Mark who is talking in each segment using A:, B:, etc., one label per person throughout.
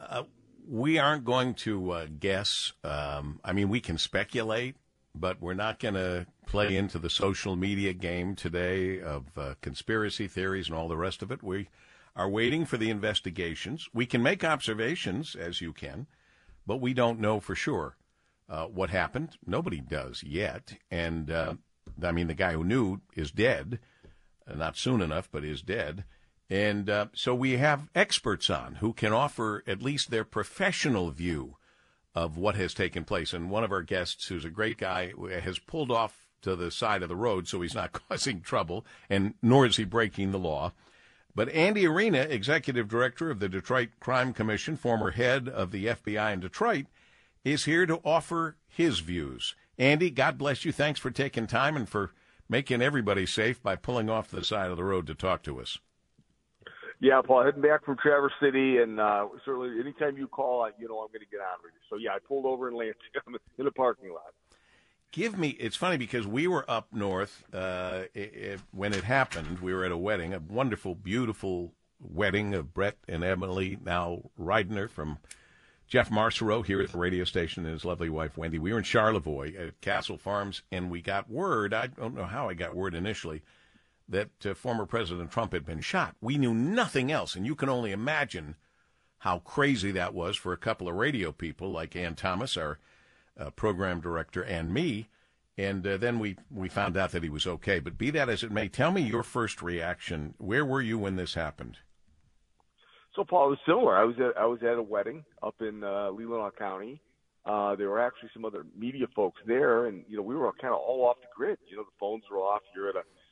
A: We aren't going to guess. I mean, we can speculate, but we're not going to play into the social media game today of conspiracy theories and all the rest of it. We are waiting for the investigations. We can make observations, as you can, but we don't know for sure what happened. Nobody does yet. And, I mean, the guy who knew is dead. Not soon enough, but is dead. And so we have experts on who can offer at least their professional view of what has taken place. And one of our guests, who's a great guy, has pulled off to the side of the road so he's not causing trouble, and nor is he breaking the law. But Andy Arena, executive director of the Detroit Crime Commission, former head of the FBI in Detroit, is here to offer his views. Andy, God bless you. Thanks for taking time and for making everybody safe by pulling off the side of the road to talk to us.
B: Yeah, Paul, heading back from Traverse City, and certainly anytime you call, I'm going to get on with you. So, yeah, I pulled over in Lansing in the parking lot.
A: It's funny because we were up north when it happened. We were at a wedding, a wonderful, beautiful wedding of Brett and Emily, now Reidner from Jeff Marcereau here at the radio station and his lovely wife, Wendy. We were in Charlevoix at Castle Farms, and we got word, I don't know how I got word initially, that former President Trump had been shot. We knew nothing else, and you can only imagine how crazy that was for a couple of radio people like Ann Thomas, our program director, and me. And then we found out that he was okay. But be that as it may, tell me your first reaction. Where were you when this happened?
B: So, Paul, it was similar. I was at a wedding up in Leelanau County. There were actually some other media folks there, and we were kind of all off the grid. The phones were off. You're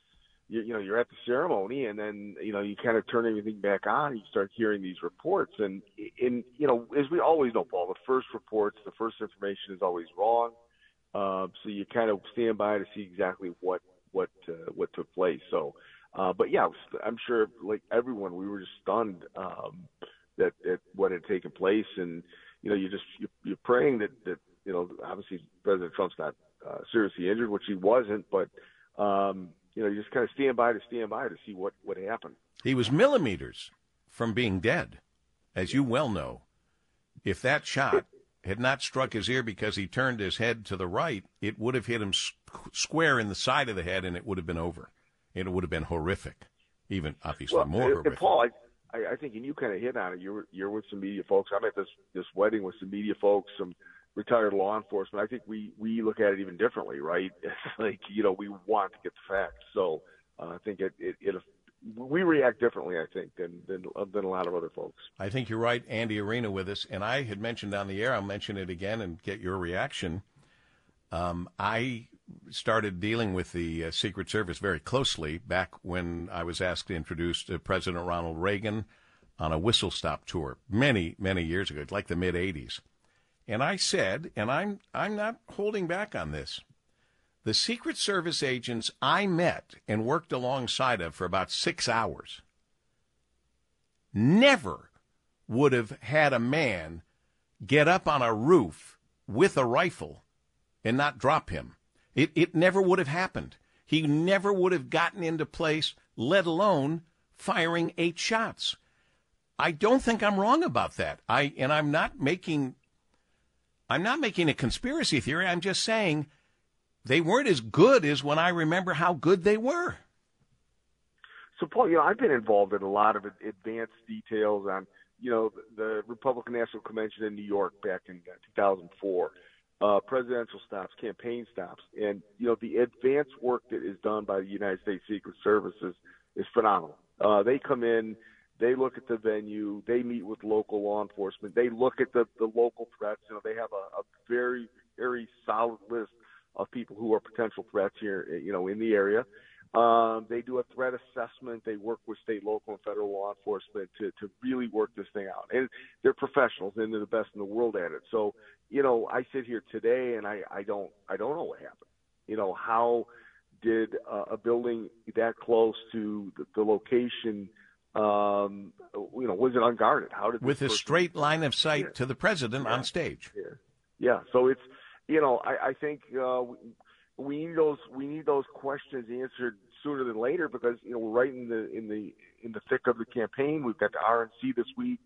B: at the ceremony, and then you kind of turn everything back on. And you start hearing these reports, and as we always know, Paul, the first reports, the first information is always wrong. So you kind of stand by to see exactly what took place. So, but yeah, I'm sure like everyone, we were just stunned that what had taken place, and you're praying that obviously President Trump's not seriously injured, which he wasn't, but you just kind of stand by to see what happened.
A: He was millimeters from being dead, as you well know. If that shot had not struck his ear because he turned his head to the right, it would have hit him square in the side of the head, and it would have been over. It would have been horrific, even obviously more horrific.
B: And Paul, I think, and you kind of hit on it. You're with some media folks. I'm at this wedding with some media folks, some retired law enforcement. I think we look at it even differently, right? It's like we want to get the facts. So I think we react differently, I think, than a lot of other folks.
A: I think you're right. Andy Arena with us, and I had mentioned on the air. I'll mention it again and get your reaction. I started dealing with the Secret Service very closely back when I was asked to introduce President Ronald Reagan on a whistle-stop tour many, many years ago, like the mid-'80s. And I said, and I'm not holding back on this, the Secret Service agents I met and worked alongside of for about 6 hours never would have had a man get up on a roof with a rifle and not drop him. It never would have happened. He never would have gotten into place, let alone firing 8 shots. I don't think I'm wrong about that. I'm not making a conspiracy theory. I'm just saying they weren't as good as when I remember how good they were.
B: So, Paul, I've been involved in a lot of advanced details on, the Republican National Convention in New York back in 2004. Presidential stops, campaign stops, and the advanced work that is done by the United States Secret Service is phenomenal. They come in, they look at the venue, they meet with local law enforcement, they look at the local threats. They have a very, very solid list of people who are potential threats here, in the area. They do a threat assessment. They work with state, local, and federal law enforcement to really work this thing out. And they're professionals, and they're the best in the world at it. So, I sit here today, and I don't know what happened. How did a building that close to the location, was it unguarded? How did
A: with a straight line of sight to the president on stage?
B: Yeah. So it's, I think we need those questions answered sooner than later because we're right in the thick of the campaign. We've got the RNC this week.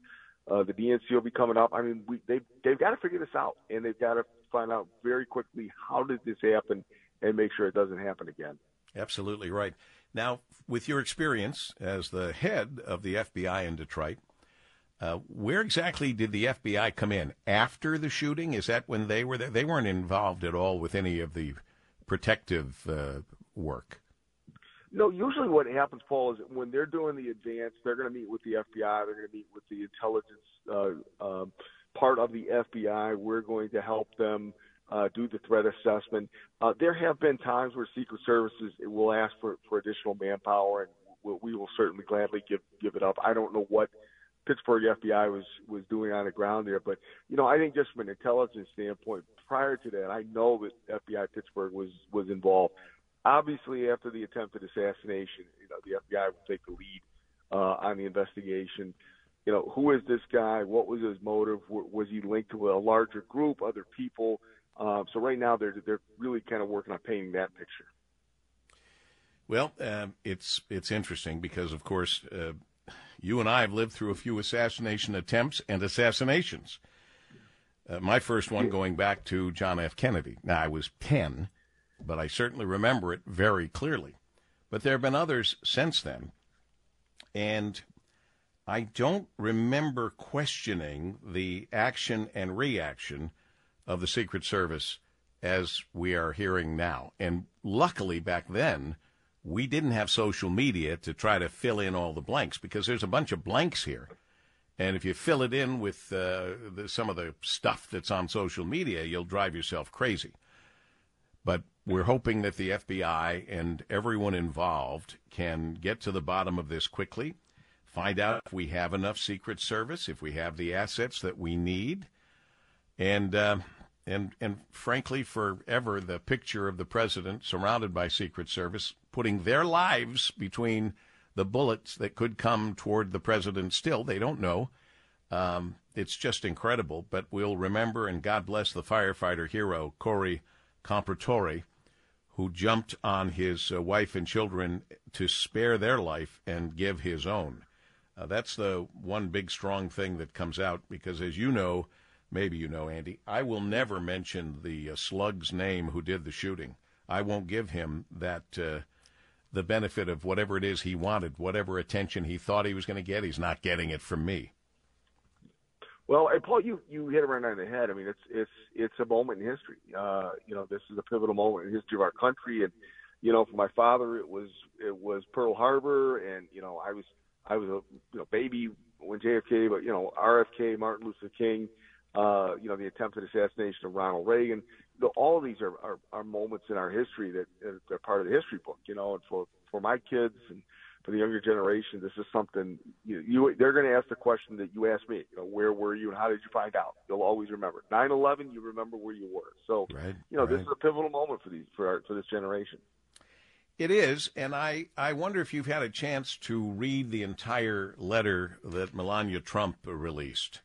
B: The DNC will be coming up. I mean, they've got to figure this out, and they've got to find out very quickly how did this happen and make sure it doesn't happen again.
A: Absolutely right. Now, with your experience as the head of the FBI in Detroit, where exactly did the FBI come in? After the shooting? Is that when they were there? They weren't involved at all with any of the protective work.
B: No, usually what happens, Paul, is when they're doing the advance, they're going to meet with the FBI. They're going to meet with the intelligence part of the FBI. We're going to help them do the threat assessment. There have been times where Secret Services will ask for additional manpower, and we will certainly gladly give it up. I don't know what Pittsburgh FBI was doing on the ground there, but I think just from an intelligence standpoint, prior to that, I know that FBI Pittsburgh was involved. Obviously, after the attempted assassination, the FBI will take the lead on the investigation. Who is this guy? What was his motive? Was he linked to a larger group, other people? So right now, they're really kind of working on painting that picture.
A: Well, it's interesting because, of course, you and I have lived through a few assassination attempts and assassinations. My first one going back to John F. Kennedy. Now, I was 10. But I certainly remember it very clearly. But there have been others since then. And I don't remember questioning the action and reaction of the Secret Service as we are hearing now. And luckily back then, we didn't have social media to try to fill in all the blanks because there's a bunch of blanks here. And if you fill it in with some of the stuff that's on social media, you'll drive yourself crazy. But we're hoping that the FBI and everyone involved can get to the bottom of this quickly, find out if we have enough Secret Service, if we have the assets that we need, and frankly, forever the picture of the president surrounded by Secret Service, putting their lives between the bullets that could come toward the president still. They don't know. It's just incredible. But we'll remember, and God bless the firefighter hero, Corey Compratore, who jumped on his wife and children to spare their life and give his own. That's the one big strong thing that comes out because, as you know, maybe you know, Andy, I will never mention the slug's name who did the shooting. I won't give him that the benefit of whatever it is he wanted, whatever attention he thought he was going to get. He's not getting it from me.
B: Well, and Paul, you hit it right on the head. I mean, it's a moment in history. This is a pivotal moment in the history of our country, and for my father, it was Pearl Harbor, and I was a baby when JFK, but RFK, Martin Luther King, the attempted assassination of Ronald Reagan. All of these are moments in our history that are part of the history book. And for my kids and for the younger generation, this is something they're going to ask the question that you asked me. Where were you and how did you find out? You'll always remember 9/11. You remember where you were. So
A: right.
B: This is a pivotal moment for this generation.
A: It is, and I wonder if you've had a chance to read the entire letter that Melania Trump released,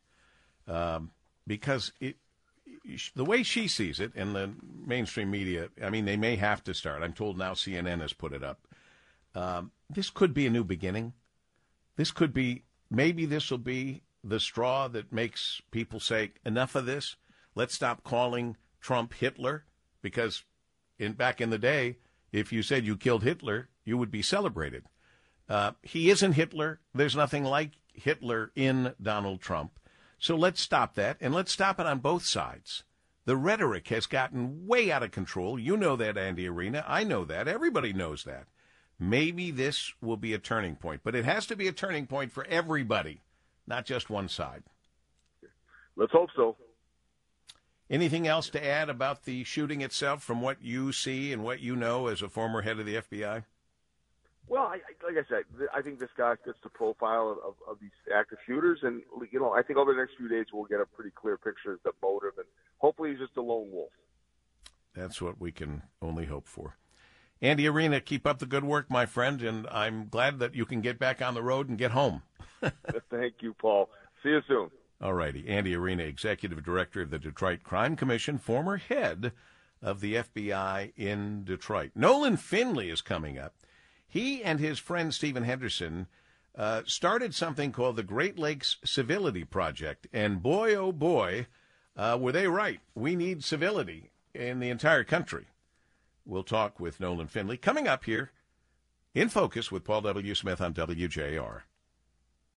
A: because the way she sees it in the mainstream media, I mean, they may have to start. I'm told now CNN has put it up. This could be a new beginning. Maybe this will be the straw that makes people say, enough of this. Let's stop calling Trump Hitler, because back in the day, if you said you killed Hitler, you would be celebrated. He isn't Hitler. There's nothing like Hitler in Donald Trump. So let's stop that, and let's stop it on both sides. The rhetoric has gotten way out of control. You know that, Andy Arena. I know that. Everybody knows that. Maybe this will be a turning point, but it has to be a turning point for everybody, not just one side.
B: Let's hope so.
A: Anything else to add about the shooting itself from what you see and what you know as a former head of the FBI?
B: Well, like I said, I think this guy fits the profile of these active shooters, and I think over the next few days we'll get a pretty clear picture of the motive, and hopefully he's just a lone wolf.
A: That's what we can only hope for. Andy Arena, keep up the good work, my friend, and I'm glad that you can get back on the road and get home.
B: Thank you, Paul. See you soon.
A: All righty. Andy Arena, Executive Director of the Detroit Crime Commission, former head of the FBI in Detroit. Nolan Finley is coming up. He and his friend Stephen Henderson started something called the Great Lakes Civility Project. And boy, oh boy, were they right. We need civility in the entire country. We'll talk with Nolan Finley coming up here in Focus with Paul W. Smith on WJR.